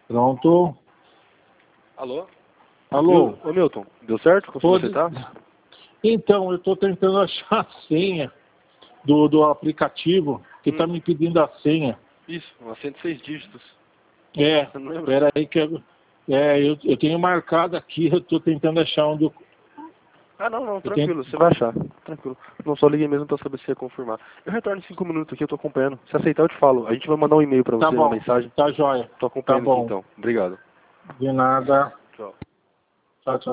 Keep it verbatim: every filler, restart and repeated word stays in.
Pronto. Alô? Alô? Ô, Milton, deu certo? Conseguiu Pode... aceitar? Então, eu estou tentando achar a senha do, do aplicativo que está Hum. me pedindo a senha. Isso, umas cento e seis dígitos. É, Você não lembra? espera aí que eu, é, eu, eu tenho marcado aqui, eu estou tentando achar um do... Ah, não, não, Eu tranquilo, tenho... você vai achar. Tranquilo. Não, só liguei mesmo pra saber se ia confirmar. Eu retorno em cinco minutos aqui, eu tô acompanhando. Se aceitar, eu te falo. A gente vai mandar um e-mail pra Tá você, uma bom, mensagem. tá jóia. Tô Tá acompanhando aqui bom. então. Obrigado. De nada. Tchau. Tchau, tchau.